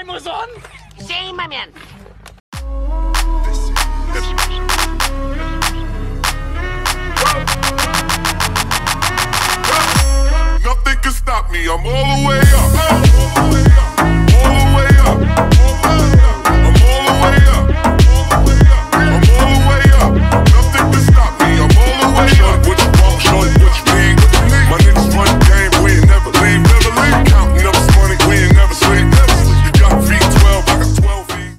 mozon? Sim, my man. Nothing can stop me, I'm all the way up.